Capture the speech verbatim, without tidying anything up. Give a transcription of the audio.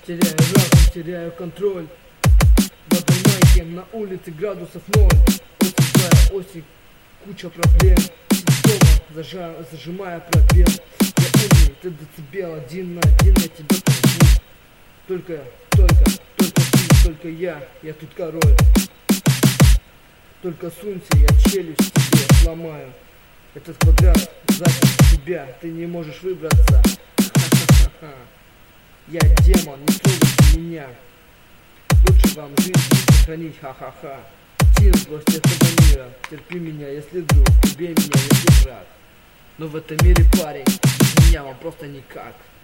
Теряю разум, теряю контроль. В одной майке на улице градусов ноль. Осень, злая осень, куча проблем. Дома зажа, зажимая пробел. Я умный, ты децибел, один на один я тебя пойму. Только, только, только ты, только я, я тут король. Только сунься, я челюсть тебе сломаю. Этот квадрат запер тебя, ты не можешь выбраться. Ха-ха-ха-ха. Я демон, не трогайте меня. Лучше вам жизнь сохранить, ха-ха-ха. Сил злость этого мира, терпи меня, если друг, убей меня, если враг. Но в этом мире, парень, без меня вам просто никак.